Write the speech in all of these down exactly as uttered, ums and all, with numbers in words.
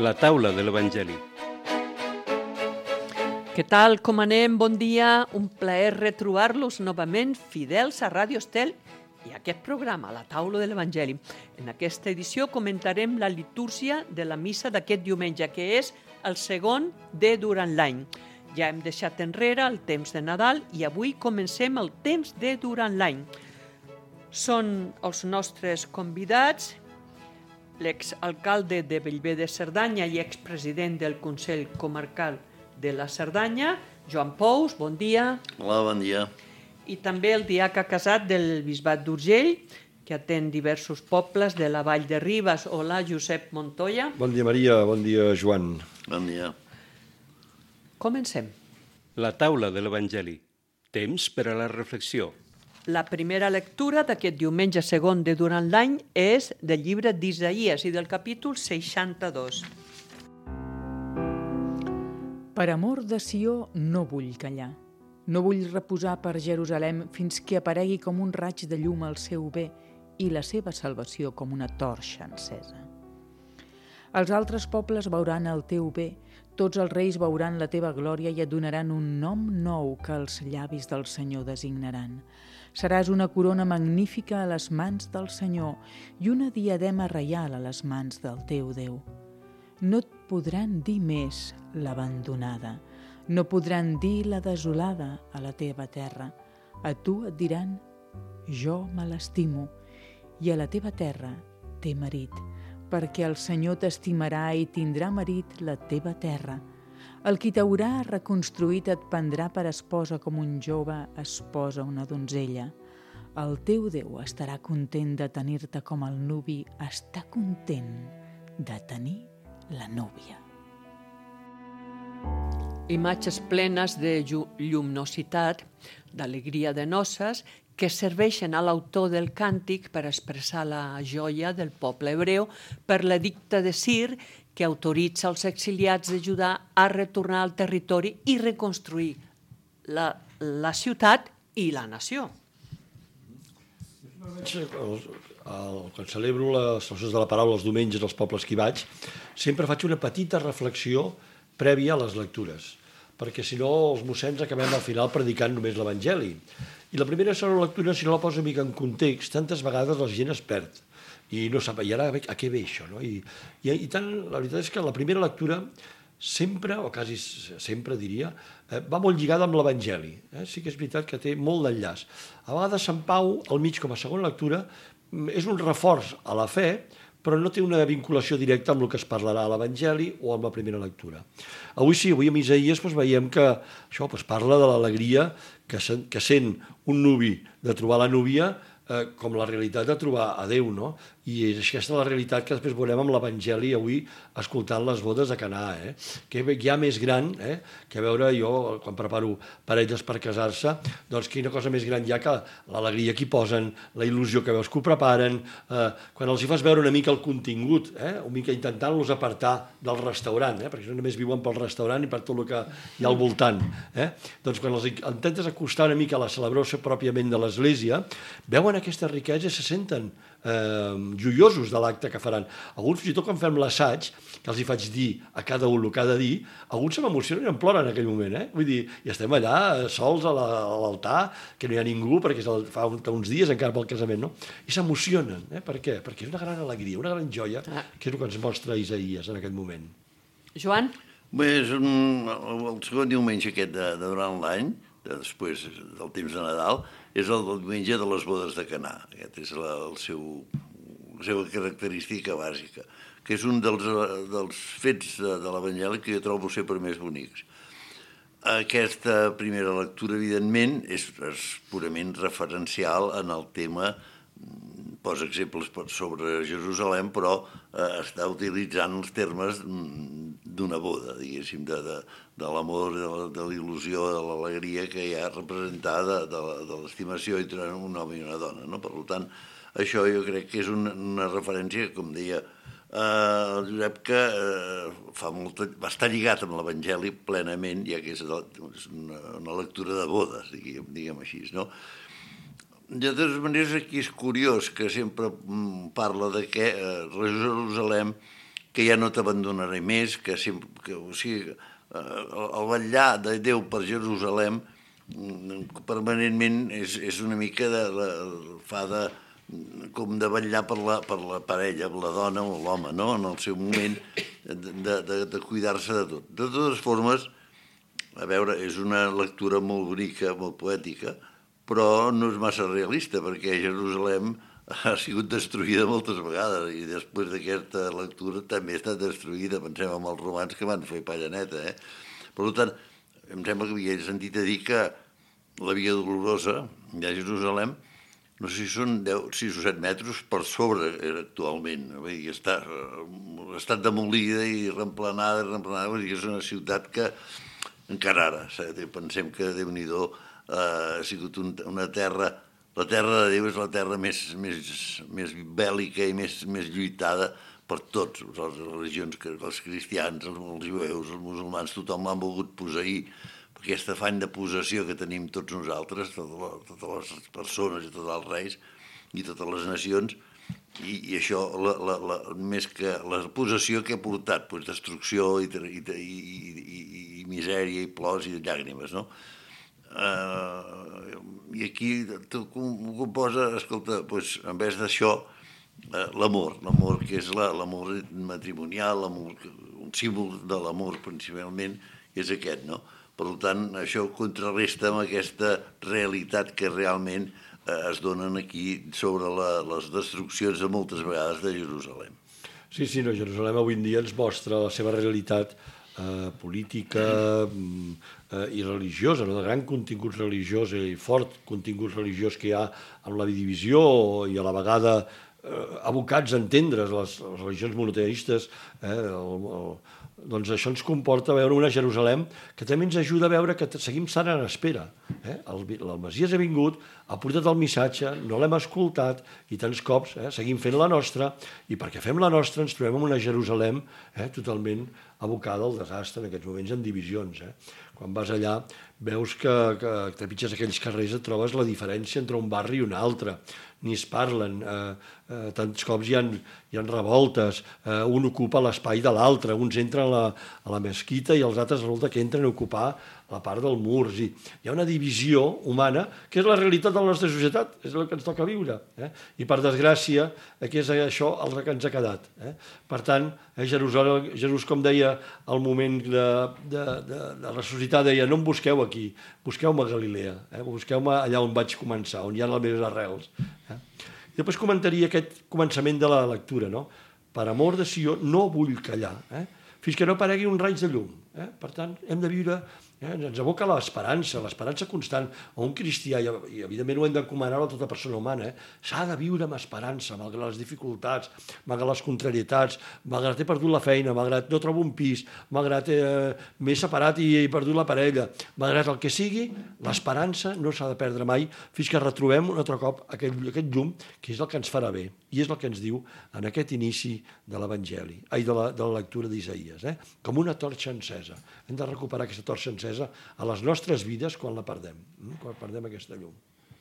La taula de l'Evangeli. Què tal, com anem? Bon dia, un plaer retrobar-los novament fidels a Ràdio Estel i a aquest programa, La taula de l'Evangeli. En aquesta edició comentarem la litúrgia de la missa d'aquest diumenge, que és el segon de durant l'any. Ja hem deixat enrere el temps de Nadal i avui comencem el temps de durant l'any. Són els nostres convidats, l'exalcalde de Bellver de Cerdanya i expresident del Consell Comarcal de la Cerdanya, Joan Pous, bon dia. Hola, bon dia. I també el diaca casat del Bisbat d'Urgell, que atén diversos pobles de la Vall de Ribes. Hola, Josep Montoya. Bon dia, Maria. Bon dia, Joan. Bon dia. Comencem. La taula de l'Evangeli. Temps per a la reflexió. La primera lectura d'aquest diumenge segon de durant l'any és del llibre d'Isaïes i del capítol seixanta-dos. Per amor de Sió no vull callar. No vull reposar per Jerusalem fins que aparegui com un raig de llum el seu bé i la seva salvació com una torxa encesa. Els altres pobles veuran el teu bé, tots els reis veuran la teva glòria i et donaran un nom nou que els llavis del Senyor designaran. Seràs una corona magnífica a les mans del Senyor i una diadema reial a les mans del teu Déu. No et podran dir més l'abandonada, no podran dir la desolada a la teva terra. A tu et diran, jo me l'estimo, i a la teva terra té marit, perquè el Senyor t'estimarà i tindrà marit la teva terra. El qui t'haurà reconstruït et prendrà per esposa com un jove esposa una donzella. El teu Déu estarà content de tenir-te com el nuvi està content de tenir la núvia. Imatges plenes de lluminositat, d'alegria de noces, que serveixen a l'autor del càntic per expressar la joia del poble hebreu per l'edicte de Cir que autoritza els exiliats de Judà a retornar al territori i reconstruir la, la ciutat i la nació. Quan celebro les celebracions de la paraula els diumenges als pobles que hi vaig, sempre faig una petita reflexió prèvia a les lectures, perquè si no els mossens acabem al final predicant només l'Evangeli. I la primera i segona lectura, si no la poso una mica en context, tantes vegades la gent es perd i no sap, i ara a què ve això? No? I, i, i tant, la veritat és que la primera lectura sempre, o quasi sempre diria, eh, va molt lligada amb l'Evangeli. Eh? Sí que és veritat que té molt d'enllaç. A vegades Sant Pau, al mig com a segona lectura, és un reforç a la fe, però no té una vinculació directa amb el que es parlarà a l'Evangeli o amb la primera lectura. Avui sí, avui amb Isaïes doncs, veiem que això doncs, parla de l'alegria que, sen, que sent un nuvi de trobar la núvia eh, com la realitat de trobar a Déu, no? I és aquesta la realitat que després veurem amb l'Evangeli avui escoltant les bodes de Canà, eh? Que hi ha més gran, eh? Que veure jo, quan preparo parelles per casar-se, doncs quina cosa més gran hi ha que l'alegria que hi posen, la il·lusió que veus que ho preparen, eh? Quan els hi fas veure una mica el contingut, eh? Una mica intentant-los apartar del restaurant, eh? Perquè només viuen pel restaurant i per tot el que hi ha al voltant, eh? Doncs quan els intentes acostar una mica a la celebració pròpiament de l'Església, veuen aquesta riquesa i se senten eh, joiosos de l'acte que faran. Alguns, fins i tot quan fem l'assaig, que els hi faig dir a cada un el que ha de dir, alguns se m'emocionen i em ploren en aquell moment, eh? Vull dir, i estem allà sols a l'altar, que no hi ha ningú, perquè és el, fa uns dies encara pel casament, no? I s'emocionen, eh? Per què? Perquè és una gran alegria, una gran joia, que és el que ens mostra Isaïes en aquest moment. Joan? Bé, és un, el segon diumenge aquest de, de durant l'any, de després del temps de Nadal, és el diumenge de les bodes de Canà. Aquest és la, el seu, la seva característica bàsica, que és un dels, dels fets de, de l'Evangeli que jo trobo sempre més bonics. Aquesta primera lectura, evidentment, és, és purament referencial en el tema, posa exemples sobre Jerusalem, però eh, està utilitzant els termes d'una boda, diguéssim, de, de, de l'amor, de, de l'il·lusió, de l'alegria que hi ha representada, de, de l'estimació entre un home i una dona, no? Per tant, això jo crec que és una, una referència, com deia eh, el Josep, que eh, fa molt, va estar lligat amb l'Evangeli plenament, ja que és una, una lectura de bodes, diguem, diguem així, no? De totes maneres, aquí és curiós que sempre parla de que Jerusalem que ja no t'abandonaré més, que, sempre, que o sigui, el vetllar de Déu per Jerusalem permanentment és, és una mica de, de, fa de, com de vetllar per la, per la parella, per la dona o l'home, no? En el seu moment de, de, de cuidar-se de tot. De totes formes, a veure, és una lectura molt bonica, molt poètica, però no és massa realista, perquè Jerusalem ha sigut destruïda moltes vegades i després d'aquesta lectura també ha estat destruïda. Pensem en els romans que van fer palla neta. Eh? Per tant, em sembla que havia sentit a dir que la Via Dolorosa de Jerusalem, no sé si són deu, sis o set metres per sobre actualment. Vull dir, està, ha estat demolida i remplenada, remplenada. Vull dir, és una ciutat que encara ara, pensem que Déu-n'hi-do ha sigut un, una terra. La terra de Déu és la terra més, més, més bèl·lica i més, més lluitada per tots, les religions, els cristians, els, els jueus, els musulmans, tothom l'han volgut posseir, perquè aquest afany de possessió que tenim tots nosaltres, totes les persones i tots els reis i totes les nacions, i, i això, la, la, la, més que la possessió que ha portat, doncs, destrucció i, i, i, i, i misèria i plors i llàgrimes, no? Uh, i aquí ho composa, escolta, doncs, en vez d'això, uh, l'amor, l'amor que és l'amor matrimonial, l'amor, un símbol de l'amor principalment, és aquest, no? Per tant, això contrarresta amb aquesta realitat que realment uh, es donen aquí sobre la, les destruccions de moltes vegades de Jerusalem. Sí, sí, no, Jerusalem avui en dia ens mostra la seva realitat eh, política eh, i religiosa, no? De gran contingut religiós i fort contingut religiós que hi ha en la divisió i a la vegada eh, abocats a entendre's les, les religions monoteistes, eh, el, el, doncs això ens comporta veure una Jerusalem que també ens ajuda a veure que seguim estant en espera. Eh? El, el Messies ha vingut, ha portat el missatge, no l'hem escoltat i tants cops eh, seguim fent la nostra i perquè fem la nostra ens trobem en una Jerusalem eh, totalment abocada al desastre en aquests moments en divisions. Eh? Quan vas allà veus que, que trepitges aquells carrers et trobes la diferència entre un barri i un altre, ni es parlen, eh, eh, tants cops hi ha, hi ha revoltes, eh, un ocupa l'espai de l'altre, uns entren a la, a la mesquita i els altres resulta que entren a ocupar la part del mur. I hi ha una divisió humana que és la realitat de la nostra societat, és el que ens toca viure. Eh? I per desgràcia, aquí és això el que ens ha quedat. Eh? Per tant, eh, Jerusalem, Jesús, com deia al moment de, de, de, de ressuscitar, deia no em busqueu aquí, busqueu-me a Galilea, eh? busqueu-me allà on vaig començar, on hi ha les meves arrels. Eh? I després comentaria aquest començament de la lectura, no? Per amor de Sió no vull callar, eh? fins que no aparegui un raig de llum. Eh? Per tant, hem de viure, eh? ens aboca l'esperança, l'esperança constant. A un cristià, i, i evidentment ho hem d'encomanar a tota persona humana, eh? s'ha de viure amb esperança, malgrat les dificultats, malgrat les contrarietats, malgrat he perdut la feina, malgrat no trobo un pis, malgrat eh, m'he separat i he perdut la parella, malgrat el que sigui, l'esperança no s'ha de perdre mai fins que retrobem un altre cop aquest, aquest llum, que és el que ens farà bé, i és el que ens diu en aquest inici de l'Evangeli, ai, de la, de la lectura d'Isaïes, eh? com una torxa encesa. Hem de recuperar aquesta torxa encesa a les nostres vides quan la perdem, quan perdem aquesta llum.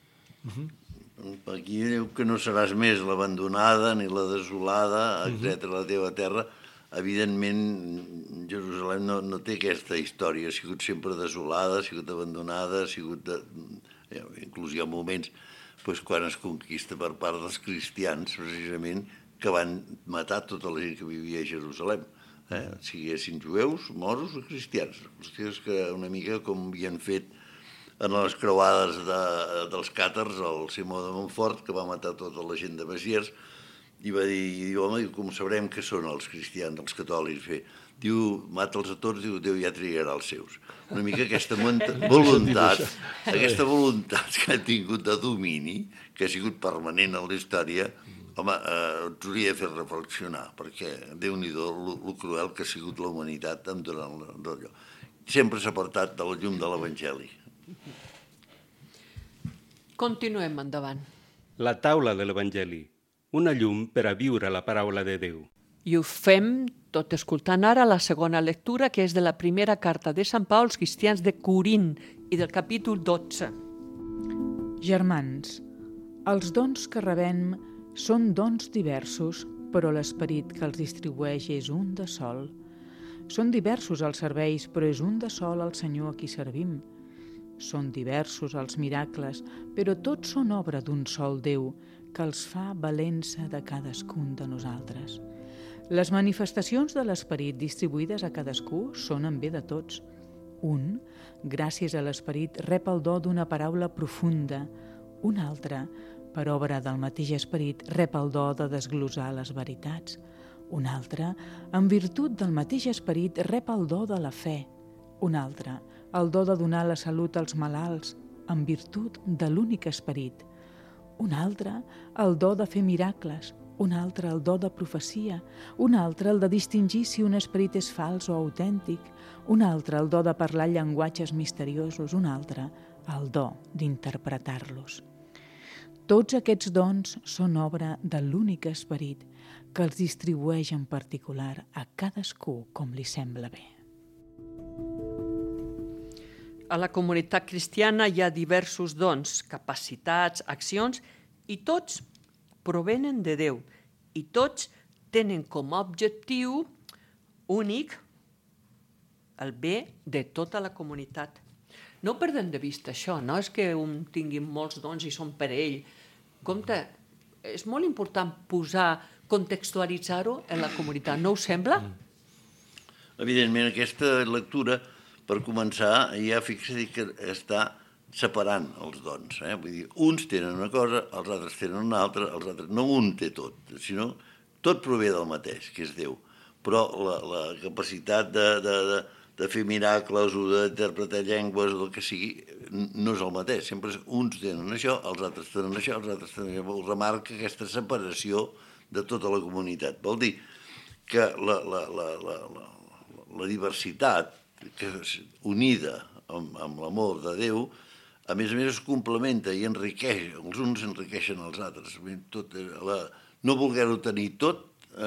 Uh-huh. Aquí diu que no seràs més l'abandonada ni la desolada, etcètera, uh-huh. la teva terra. Evidentment, Jerusalem no, no té aquesta història, ha sigut sempre desolada, ha sigut abandonada, ha sigut... De... Inclús hi ha moments doncs, quan es conquista per part dels cristians, precisament, que van matar tota la gent que vivia a Jerusalem. Eh? Siguessin jueus, moros o cristians. Cristians que una mica com havien fet en les creuades de, dels càtars, el Simó de Montfort, que va matar tota la gent de Besiers, i va dir, home, com sabrem que són els cristians, els catòlics? Bé, diu, mata'ls a tots, diu, Déu ja triarà els seus. Una mica aquesta voluntat, aquesta voluntat que ha tingut de domini, que ha sigut permanent en la història, home, eh, ens hauria de fer reflexionar, perquè Déu-n'hi-do el cruel que ha sigut la humanitat durant allò. Sempre s'ha apartat de la llum de l'Evangeli. Continuem endavant. La taula de l'Evangeli, una llum per a viure la paraula de Déu. I ho fem tot escoltant ara la segona lectura, que és de la primera carta de Sant Pau als cristians de Corint i del capítol dotze. Germans, els dons que rebem són dons diversos, però l'esperit que els distribueix és un de sol. Són diversos els serveis, però és un de sol el Senyor a qui servim. Són diversos els miracles, però tots són obra d'un sol Déu, que els fa valent-se de cadascun de nosaltres. Les manifestacions de l'esperit distribuïdes a cadascú són en bé de tots. Un, gràcies a l'esperit, rep el do d'una paraula profunda. Un altre, per obra del mateix esperit, rep el do de desglosar les veritats. Un altre, en virtut del mateix esperit, rep el do de la fe. Un altre, el do de donar la salut als malalts, en virtut de l'únic esperit. Un altre, el do de fer miracles. Un altre, el do de profecia. Un altre, el de distingir si un esperit és fals o autèntic. Un altre, el do de parlar llenguatges misteriosos. Un altre, el do d'interpretar-los. Tots aquests dons són obra de l'únic esperit que els distribueix en particular a cadascú com li sembla bé. A la comunitat cristiana hi ha diversos dons, capacitats, accions, i tots provenen de Déu, i tots tenen com a objectiu únic el bé de tota la comunitat. No perdem de vista això, no és que un tingui molts dons i són per ell. Compte, és molt important posar, contextualitzar-ho en la comunitat, no us sembla? Evidentment, aquesta lectura, per començar, ja fixa-hi que està separant els dons. Eh? Vull dir, uns tenen una cosa, els altres tenen una altra, els altres... No un té tot, sinó tot prové del mateix, que és Déu. Però la, la capacitat de, de, de, de fer miracles o d'interpretar llengües o el que sigui, no és el mateix. Sempre uns tenen això, els altres tenen això, els altres tenen això. Remarca aquesta separació de tota la comunitat. Vol dir que la, la, la, la, la, la diversitat que és unida amb, amb l'amor de Déu, a més a més es complementa i enriqueix, els uns enriqueixen els altres. Tot, la, no voler-ho tenir tot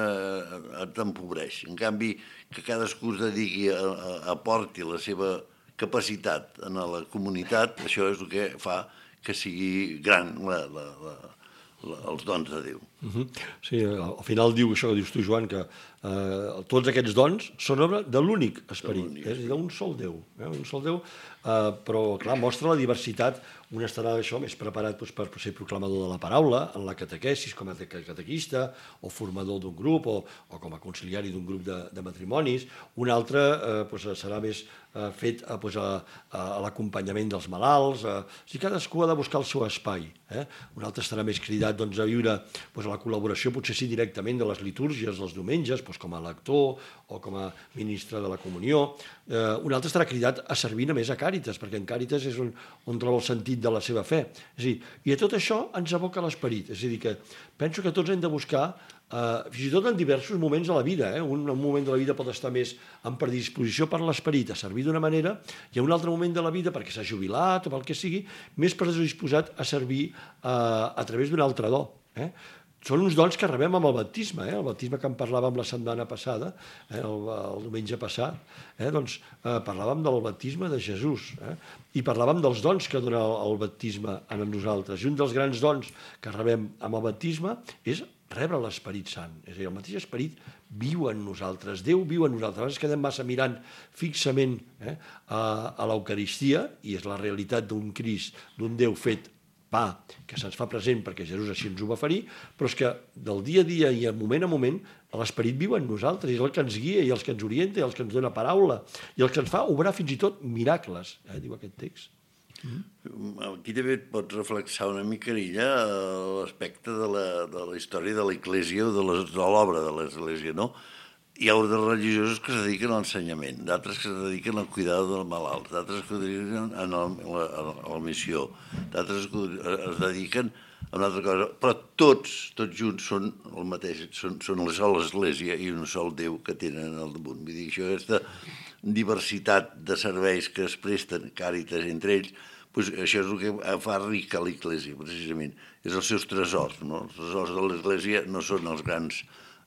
eh, t'empobreix. En canvi, que cadascú es dediqui a, a, aporti la seva capacitat en la comunitat, això és el que fa que sigui gran la, la, la, la, els dons de Déu. Uh-huh. Sí, al final diu això que dius tu, Joan, que eh, tots aquests dons són obra de l'únic esperit, és a dir, d'un sol Déu, eh? un sol Déu, eh, però clar, mostra la diversitat. Un estarà això més preparat doncs, per ser proclamador de la paraula, en la catequesis com a catequista, o formador d'un grup, o, o com a conciliari d'un grup de, de matrimonis. Un altre eh, doncs, serà més eh, fet eh, doncs, a, a l'acompanyament dels malalts. Eh. O sigui, cadascú ha de buscar el seu espai. Eh? Un altre estarà més cridat doncs, a viure doncs, a la col·laboració, potser sí directament de les litúrgies dels diumenges, doncs, com a lector o com a ministre de la comunió. Eh, un altre estarà cridat a servir només a Càritas, perquè en Càritas és on, on troba el sentit de la seva fe. És a dir, i a tot això ens aboca l'esperit. És a dir, que penso que tots hem de buscar, eh, fins i tot en diversos moments de la vida, eh? un, un moment de la vida pot estar més en predisposició per l'esperit a servir d'una manera, i un altre moment de la vida, perquè s'ha jubilat o pel que sigui, més predisposat a servir eh, a través d'un altre do. Eh? Són uns dons que rebem amb el baptisme, eh? el baptisme que en parlàvem la setmana passada, eh? el, el diumenge passat, eh? doncs eh, parlàvem del baptisme de Jesús, eh? i parlàvem dels dons que dona el, el baptisme a nosaltres. I un dels grans dons que rebem amb el baptisme és rebre l'Esperit Sant. És a dir, el mateix Esperit viu en nosaltres, Déu viu en nosaltres. A vegades quedem massa mirant fixament eh? a, a l'Eucaristia, i és la realitat d'un Crist, d'un Déu fet pa, que se'ns fa present perquè Jesús així ens ho va oferir, però és que del dia a dia i a moment a moment l'Esperit viu en nosaltres, i és el que ens guia i els que ens orienta i els que ens dona paraula i els que ens fa obrar fins i tot miracles, eh, diu aquest text. Mm-hmm. Aquí també et pots reflexar una mica l'aspecte de, la, de la història de l'Església o de l'obra de l'Església, no? Hi ha ordres religiosos que es dediquen a l'ensenyament, d'altres que es dediquen al cuidado dels malalts, d'altres que es dediquen a la, a la missió, d'altres que es dediquen a una altra cosa, però tots, tots junts són el mateix, són, són una sola església i un sol Déu que tenen al damunt. Vull dir, això, aquesta diversitat de serveis que es presten, Càritas entre ells, doncs això és el que fa rica l'Església, precisament. És els seus tresors, no? Els tresors de l'Església no són els grans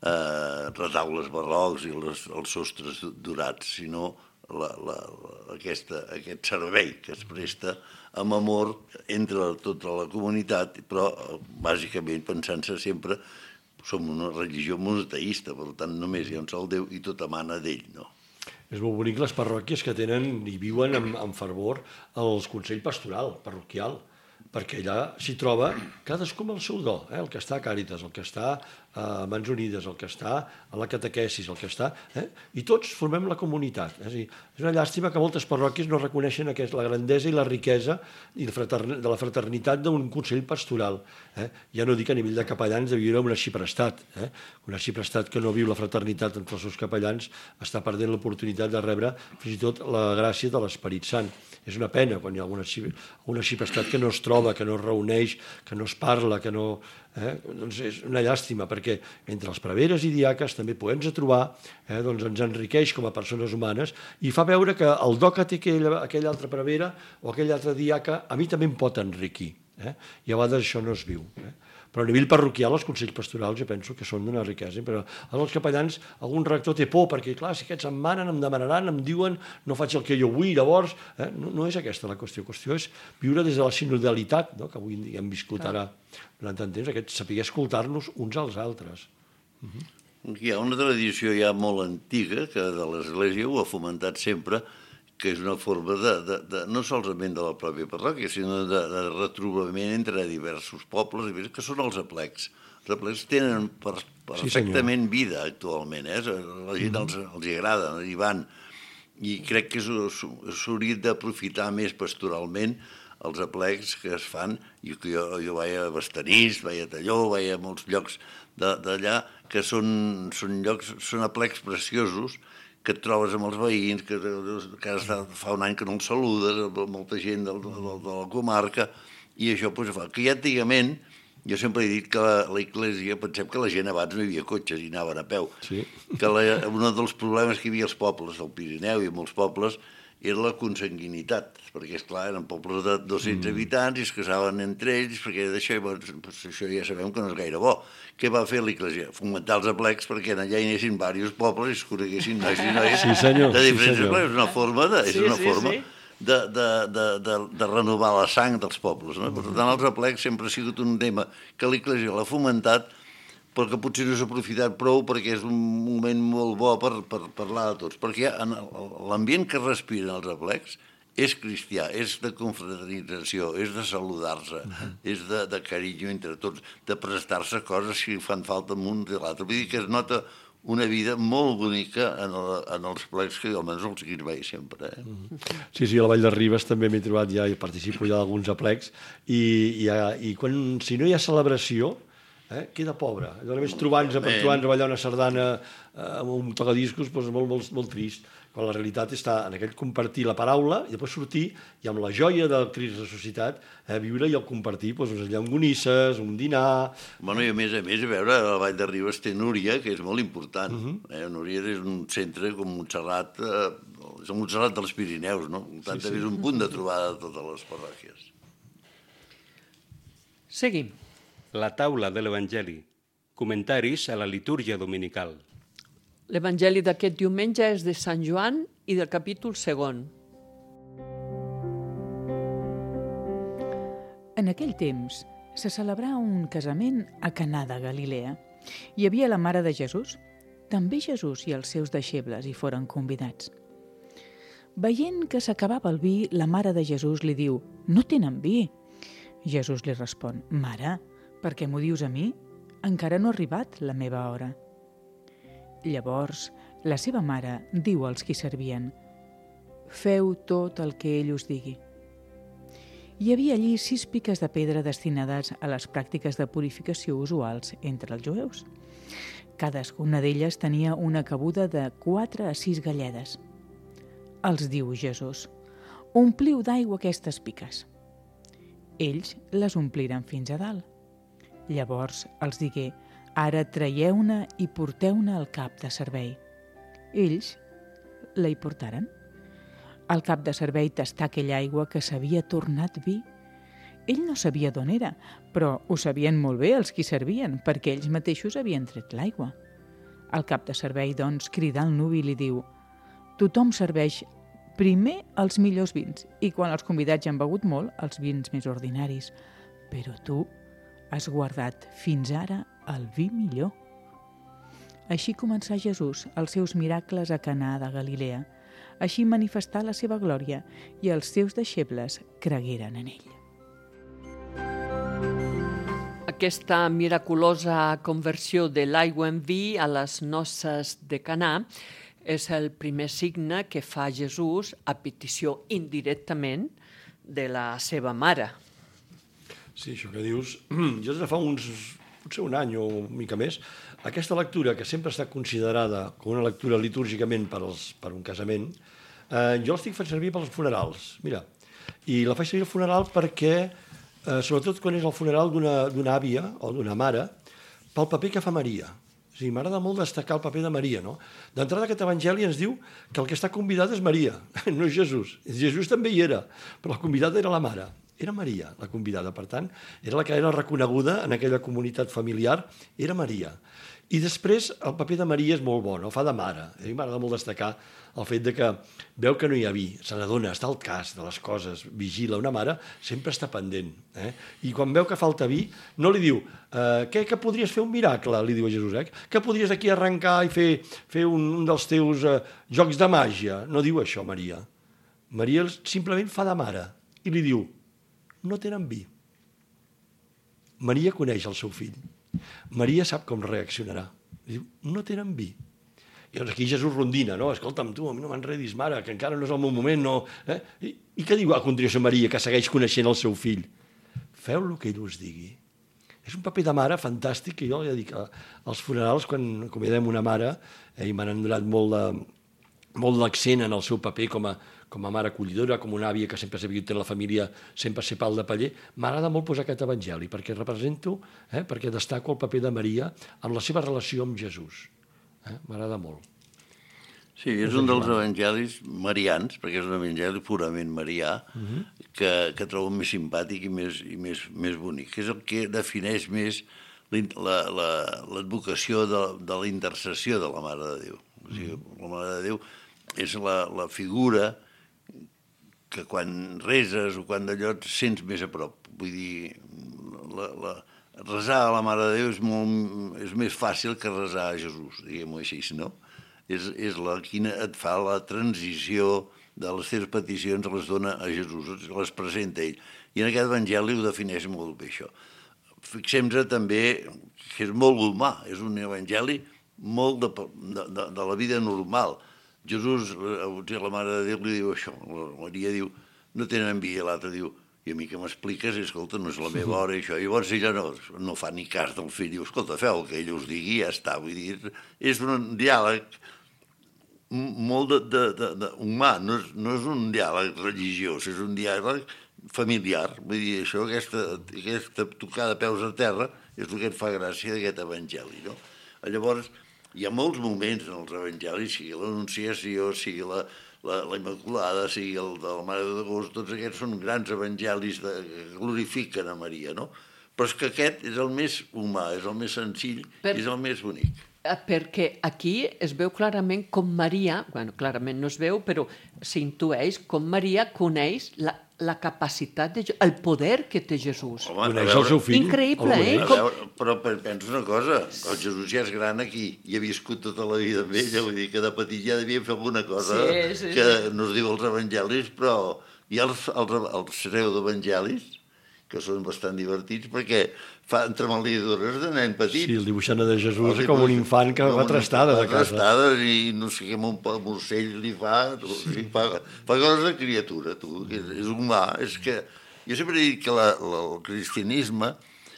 Eh, retaules barrocs i les, els sostres dorats, sinó la, la, aquesta, aquest servei que es presta amb amor entre tota la comunitat, però bàsicament pensant-se sempre som una religió monoteista, per tant només hi ha un sol Déu i tot emana d'ell, no? És molt bonic les parròquies que tenen i viuen amb, amb fervor el Consell Pastoral Parroquial, perquè allà s'hi troba cadascú amb el seu do, eh? El que està a Càritas, el que està a Mans Unides, el que està a la catequesis, el que està... Eh? I tots formem la comunitat. És a dir, és una llàstima que moltes parròquies no reconeixen aquest, la grandesa i la riquesa i de la fraternitat d'un consell pastoral. Eh? Ja no dic a nivell de capellans de viure un arxiprestat. Eh? Un arxiprestat que no viu la fraternitat entre els seus capellans està perdent l'oportunitat de rebre fins i tot la gràcia de l'Esperit Sant. És una pena quan hi ha un arxiprestat que no es troba, que no es reuneix, que no es parla, que no... Eh? Doncs és una llàstima, perquè entre els preveres i diaques també podem-nos trobar, eh? Doncs ens enriqueix com a persones humanes i fa veure que el do que té aquella, aquella altra prevera o aquella altra diaca a mi també em pot enriquir. Eh? I a vegades això no es viu. Eh? Però a nivell parroquial els consells pastorals jo penso que són d'una riquesa, però els capellans algun rector té por perquè clar, si aquests em manen, em demanaran, em diuen no faig el que jo vull, llavors eh? no, no és aquesta la qüestió, la qüestió és viure des de la sinodalitat, no? Que avui hem viscut ara durant tant temps, aquest saber escoltar-nos uns als altres. Uh-huh. Hi ha una tradició ja molt antiga que de l'Església ho ha fomentat sempre, que és una forma de, de, de no solament de la pròpia parròquia, sinó de, de retrobament entre diversos pobles, que són els aplecs. Els aplecs tenen per, perfectament sí, vida actualment, eh? La gent els, els hi agrada, hi van, i crec que s'hauria d'aprofitar més pastoralment els aplecs que es fan, i que jo, jo vaig a Bastanís, vaig a Talló, vaig a molts llocs d'allà, que són, són llocs, són aplecs preciosos, que et trobes amb els veïns, que, que fa un any que no els saludes, molta gent de, de, de la comarca, i això pues, fa que ja antigament, jo sempre he dit que la, la Iglésia, pensem que la gent abans no hi havia cotxes i anaven a peu, sí. Que la, un dels problemes que hi havia als pobles del Pirineu i molts pobles era la consanguinitat, perquè, esclar, eren pobles de dos-cents mm. habitants i es casaven entre ells, perquè d'això doncs, això ja sabem que no és gaire bo. Què va fer l'Iglésia? Fomentar els aplecs perquè allà hi anessin diversos pobles i es coneguessin nois i noies sí, senyor, de diferents sí, aplecs. És una forma, de, és sí, una sí, forma sí. De, de, de, de, de renovar la sang dels pobles. No? Per tant, els aplecs sempre ha sigut un tema que l'Iglésia l'ha fomentat, però que potser no s'ha aprofitat prou perquè és un moment molt bo per, per parlar de tots. Perquè l'ambient que respiren els aplecs és cristià, és de confraternització, és de saludar-se, uh-huh. és de, de carinyo entre tots, de prestar-se coses si fan falta amb un i l'altre. Vull dir que es nota una vida molt bonica en, el, en els plecs que almenys els que hi vaig sempre. Eh? Uh-huh. Sí, sí, a la Vall de Ribes també m'he trobat ja i participo ja d'alguns aplecs i, i, i quan, si no hi ha celebració, Eh? queda pobre. Només trobant-nos per trobant-nos ballar una sardana eh, amb un tocadiscos doncs molt, molt, molt trist, quan la realitat està en aquell compartir la paraula i després sortir i amb la joia del Crist ressuscitat eh, viure i el compartir doncs, allà amb gonisses, un dinar... Bueno, i a més a més, a veure, a la Vall de Ribes té Núria, que és molt important. Uh-huh. eh? Núria és un centre com Montserrat, eh, és el Montserrat dels Pirineus, no? Per tant, sí, sí. És un punt de trobada de totes les parròquies. Seguim. La taula de l'Evangeli. Comentaris a la litúrgia dominical. L'Evangeli d'aquest diumenge és de Sant Joan i del capítol segon. En aquell temps se celebrà un casament a Caná de Galilea. Hi havia la mare de Jesús. També Jesús i els seus deixebles hi foren convidats. Veient que s'acabava el vi, la mare de Jesús li diu: «No tenen vi». Jesús li respon: «Mare, per què m'ho dius a mi? Encara no ha arribat la meva hora». Llavors, la seva mare diu als qui servien: «Feu tot el que ell us digui». Hi havia allí sis piques de pedra destinades a les pràctiques de purificació usuals entre els jueus. Cadascuna d'elles tenia una cabuda de quatre a sis galledes. Els diu Jesús: «Ompliu d'aigua aquestes piques». Ells les ompliren fins a dalt. Llavors els digué: «Ara traieu-ne i porteu-ne al cap de servei». Ells la hi portaren. El cap de servei tastà aquella aigua que s'havia tornat vi. Ell no sabia d'on era, però ho sabien molt bé els qui servien, perquè ells mateixos havien tret l'aigua. El cap de servei, doncs, crida al nuvi i li diu: «Tothom serveix primer els millors vins, i quan els convidats ja han begut molt, els vins més ordinaris. Però tu has guardat fins ara el vi millor. Així començà Jesús els seus miracles a Canà de Galilea. Així manifestà la seva glòria i els seus deixebles cregueren en ell. Aquesta miraculosa conversió de l'aigua en vi a les noces de Canà és el primer signe que fa Jesús a petició indirectament de la seva mare. Sí, això que dius, jo des de fa uns, potser un any o una mica més, aquesta lectura, que sempre està considerada com una lectura litúrgicament per, als, per un casament, eh, jo l'estic fent servir pels funerals, mira, i la faig servir al funeral perquè, eh, sobretot quan és el funeral d'una àvia o d'una mare, pel paper que fa Maria. O sigui, m'agrada molt destacar el paper de Maria, no? D'entrada, aquest evangeli ens diu que el que està convidat és Maria, no és Jesús. Jesús també hi era, però el convidat era la mare. Era Maria, la convidada, per tant, era la que era reconeguda en aquella comunitat familiar, era Maria. I després el paper de Maria és molt bo, no? Fa de mare. A mi m'agrada molt destacar el fet de que veu que no hi ha vi, se n'adona, està al cas de les coses, vigila. Una mare sempre està pendent. Eh? I quan veu que falta vi, no li diu eh, què, que podries fer un miracle, li diu a Jesús, eh? Que podries aquí arrencar i fer, fer un, un dels teus eh, jocs de màgia. No diu això, Maria. Maria simplement fa de mare i li diu, no tenen vi. Maria coneix el seu fill. Maria sap com reaccionarà. Diu, no tenen vi. I doncs aquí Jesús rondina, no? Escolta'm, tu, a mi no m'enredis, mare, que encara no és el meu moment, no... Eh? I, I què diu a continuació Maria, que segueix coneixent el seu fill? Feu el que ell us digui. És un paper de mare fantàstic que jo ja dic, als funerals, quan acomiadem una mare, eh, i m'han donat molt de, molt d'accent en el seu paper com a, com a mare acollidora, com una àvia que sempre s'ha vingut en la família, sempre ser pal de paller, m'agrada molt posar aquest evangeli, perquè represento, eh, perquè destaco el paper de Maria en la seva relació amb Jesús. Eh? M'agrada molt. Sí, és un dels evangelis marians, perquè és un evangeli purament marià, uh-huh. que, que trobo més simpàtic i més, i més, més bonic, que és el que defineix més l'advocació de, de la intercessió de la Mare de Déu. O sigui, la Mare de Déu és la, la figura que quan reses o quan d'allò et sents més a prop. Vull dir, la, la, resar a la Mare de Déu és, molt, és més fàcil que resar a Jesús, diguem-ho així, no? És, és la quina et fa la transició de les teves peticions, les dona a Jesús, les presenta ell. I en aquest evangeli ho defineix molt bé, això. Fixem-nos també que és molt humà, és un evangeli molt de, de, de, de la vida normal. Jesús, la Mare de Déu, li diu això. La Maria diu, no tenen vi, i l'altre diu, i a mi que m'expliques, escolta, no és la meva hora, i això. I llavors ella no, no fa ni cas del fill, diu, escolta, feu el que ell us digui, ja està. Vull dir, és un diàleg molt de, de, de, de humà, no és, no és un diàleg religiós, és un diàleg familiar. Vull dir, això, aquesta, aquesta tocada de peus a terra, és el que et fa gràcia d'aquest evangeli, no? Llavors, hi ha molts moments en els evangelis, sigui l'Anunciació, sigui la, la, la Immaculada, sigui el de la Mare d'Agost, tots aquests són grans evangelis de, que glorifiquen a Maria, no? Però és que aquest és el més humà, és el més senzill, per... és el més bonic. Perquè aquí es veu clarament com Maria, bueno, clarament no es veu, però s'intueix com Maria coneix la, la capacitat, de, el poder que té Jesús. Home, coneix el seu fill. Increïble, eh? Com... Veure, però pensa una cosa, el Jesús ja és gran aquí i ha viscut tota la vida amb ella, vull dir que de petit ja devia fer alguna cosa sí, sí, que sí. no es diu als evangelis, però hi ha els, els, els pseudoevangelis, que són bastant divertits, perquè fan tremalidures de nen petit. Sí, el dibuixant de Jesús és com un infant que va trastada de casa. Trastada i no sé què, un morcell li fa, fa, fa coses de criatura, tu, que és, és humà. És que, jo sempre he dit que la, la, el cristianisme,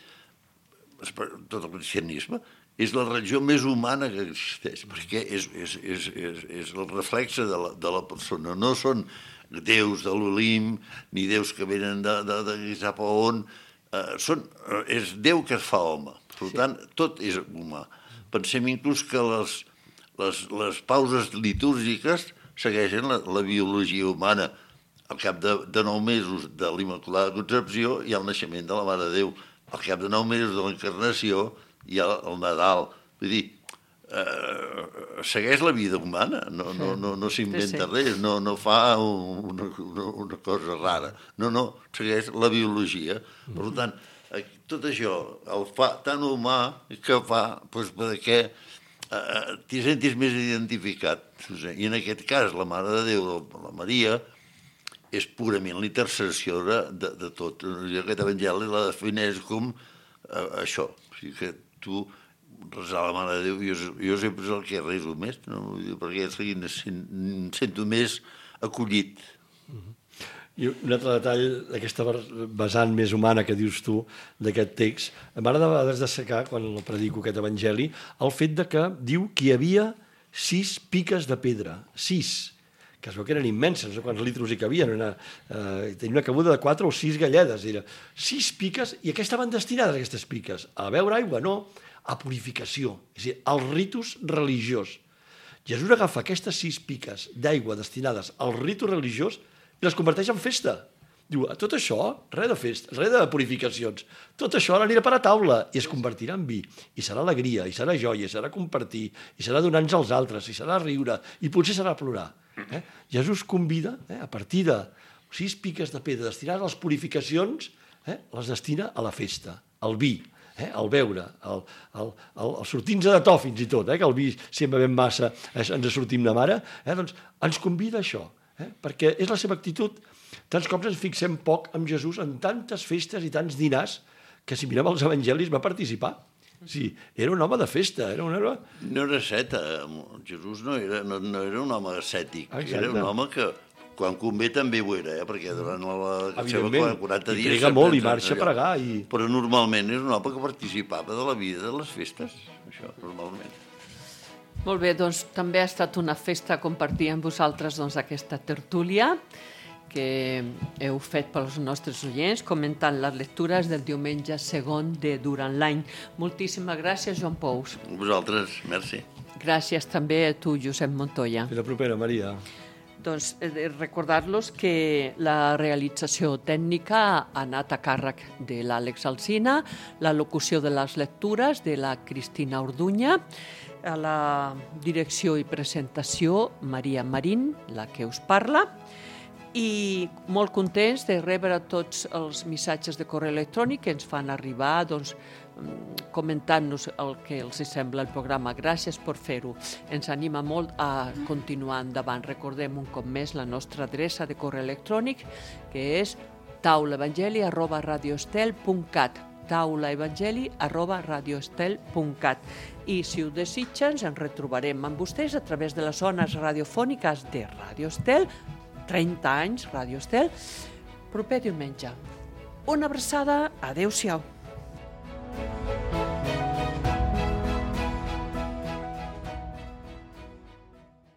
tot el cristianisme, és la religió més humana que existeix, perquè és, és, és, és, és el reflexe de la, de la persona. No són déus de l'Olimp, ni déus que venen de, de, de, de sap on, eh, són, és Déu que es fa home. Per tant, tot és humà. Pensem inclús que les, les, les pauses litúrgiques segueixen la, la biologia humana. Al cap de, de nou mesos de l'Immaculada Concepció hi ha el naixement de la Mare de Déu. Al cap de nou mesos de l'Encarnació hi ha el Nadal. Vull dir, eh, segueix la vida humana, no, no, no, no s'inventa sí, sí. res, no, no fa una, una, una cosa rara. No, no, segueix la biologia. Per tant, tot això el fa tan humà que fa doncs, perquè eh, t'hi sentis més identificat. I en aquest cas, la Mare de Déu, la Maria, és purament l'intercessió de, de, de tot. Aquest evangeli la defineix com eh, això. O sigui que tu resar la Mare de Déu, jo, jo sempre és el que reso més, no? Perquè em sento més acollit. Uh-huh. I un altre detall d'aquesta vessant més humana que dius tu, d'aquest text, m'agrada a vegades destacar, quan el predico aquest evangeli, el fet de que diu que hi havia sis piques de pedra, sis, que es veu que eren immenses, no sé quants litros hi cabien, una, eh, tenia una cabuda de quatre o sis galledes, era sis piques, i a què estaven destinades aquestes piques? A beure aigua? No, a purificació, és a dir, al ritus religiós. Jesús agafa aquestes sis piques d'aigua destinades al ritu religiós i les converteix en festa. Diu, tot això, res de festa, res de purificacions, tot això ara anirà per a taula i es convertirà en vi, i serà alegria, i serà joia, i serà compartir, i serà donar-nos als altres, i serà riure, i potser serà plorar. Eh? Jesús convida, eh, a partir de sis piques de pedra destinades a les purificacions, eh, les destina a la festa, al vi, eh, al beure, al, al, al, al sortir-nos de to fins i tot, eh, que el vi, si en bevem massa, eh, ens sortim de mare, eh, doncs ens convida a això. Eh? Perquè és la seva actitud. Tants cops ens fixem poc amb Jesús en tantes festes i tants dinars que si mirem els evangelis va participar. Sí, era un home de festa. Era un home... No era asceta. Jesús no era, no, no era un home ascètic. Exacte. Era un home que quan convé també ho era, eh? Perquè durant la seva quaranta dies... I prega molt i marxa a pregar. I... Però normalment és un home que participava de la vida de les festes. Això, normalment. Molt bé, doncs també ha estat una festa compartir amb vosaltres doncs, aquesta tertúlia que heu fet pels nostres oients, comentant les lectures del diumenge segon de durant l'any. Moltíssimes gràcies, Joan Pous. Vosaltres, merci. Gràcies també a tu, Josep Montoya. Fins la propera, Maria. Doncs eh, recordar-los que la realització tècnica ha anat a càrrec de l'Àlex Alsina, la locució de les lectures de la Cristina Orduña, a la direcció i presentació Maria Marín, la que us parla, i molt contents de rebre tots els missatges de correu electrònic que ens fan arribar, doncs, comentant-nos el que els sembla el programa. Gràcies per fer-ho. Ens anima molt a continuar endavant. Recordem un cop més la nostra adreça de correu electrònic, que és taulaevangeli arroba radioestel punt cat taulaevangeli arroba radioestel punt cat. I si ho desitgen, ens retrobarem amb vostès a través de les zones radiofòniques de Radio Estel, trenta anys Radio Estel, proper diumenge. Una abraçada, adeu-siau.